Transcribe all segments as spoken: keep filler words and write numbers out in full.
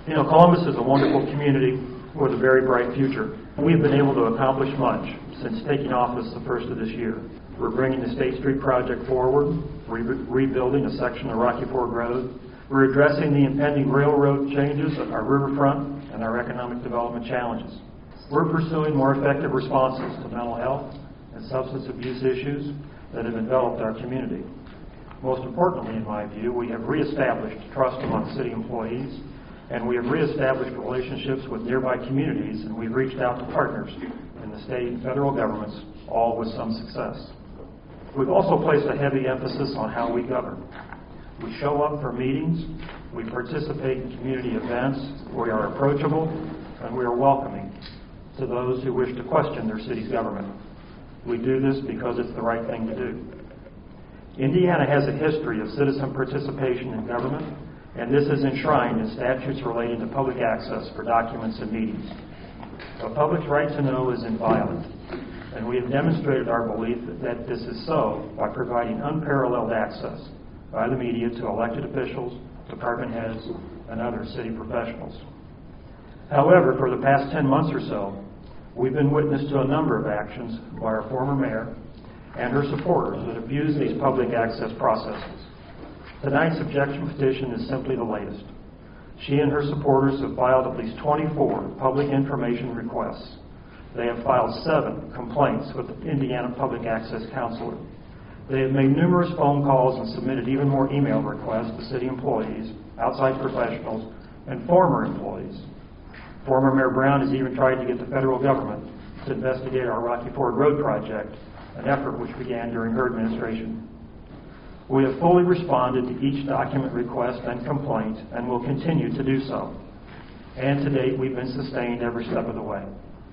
You know, Columbus is a wonderful community with a very bright future. We've been able to accomplish much since taking office the first of this year. We're bringing the State Street project forward, re- rebuilding a section of Rocky Ford Road. We're addressing the impending railroad changes at our riverfront and our economic development challenges. We're pursuing more effective responses to mental health and substance abuse issues that have enveloped our community. Most importantly, in my view, we have reestablished trust among city employees, and we have reestablished relationships with nearby communities, and we've reached out to partners in the state and federal governments, all with some success. We've also placed a heavy emphasis on how we govern. We show up for meetings, we participate in community events, we are approachable, and we are welcoming to those who wish to question their city's government. We do this because it's the right thing to do. Indiana has a history of citizen participation in government, and this is enshrined in statutes relating to public access for documents and meetings. The public's right to know is inviolate, and we have demonstrated our belief that this is so by providing unparalleled access by the media to elected officials, department heads, and other city professionals. However, for the past ten months or so, we've been witness to a number of actions by our former mayor and her supporters that abuse these public access processes. Tonight's objection petition is simply the latest. She and her supporters have filed at least twenty-four public information requests. They have filed seven complaints with the Indiana Public Access Counselor. They have made numerous phone calls and submitted even more email requests to city employees, outside professionals, and former employees. Former Mayor Brown has even tried to get the federal government to investigate our Rocky Ford Road project, an effort which began during her administration. We have fully responded to each document request and complaint and will continue to do so. And to date, we've been sustained every step of the way.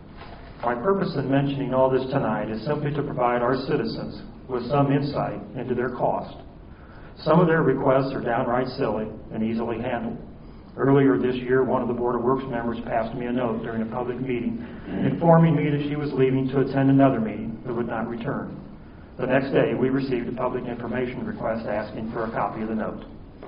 My purpose in mentioning all this tonight is simply to provide our citizens with some insight into their cost. Some of their requests are downright silly and easily handled. Earlier this year, one of the Board of Works members passed me a note during a public meeting informing me that she was leaving to attend another meeting but would not return. The next day, we received a public information request asking for a copy of the note.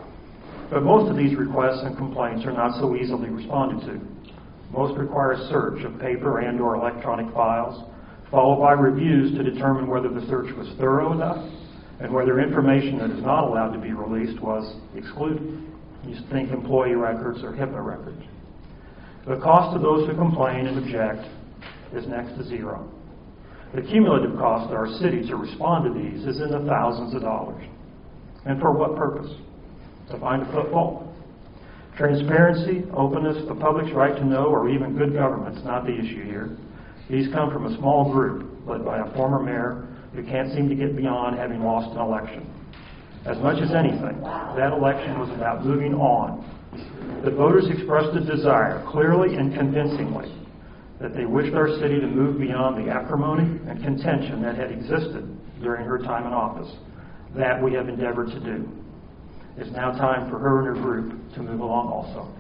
But most of these requests and complaints are not so easily responded to. Most require a search of paper and or electronic files, followed by reviews to determine whether the search was thorough enough and whether information that is not allowed to be released was excluded. You think employee records or HIPAA records. The cost of those who complain and object is next to zero. The cumulative cost to our city to respond to these is in the thousands of dollars. And for what purpose? To find a footfall? Transparency, openness, the public's right to know, or even good government's not the issue here. These come from a small group led by a former mayor who can't seem to get beyond having lost an election. As much as anything, that election was about moving on. The voters expressed a desire, clearly and convincingly, that they wished our city to move beyond the acrimony and contention that had existed during her time in office. That we have endeavored to do. It's now time for her and her group to move along also.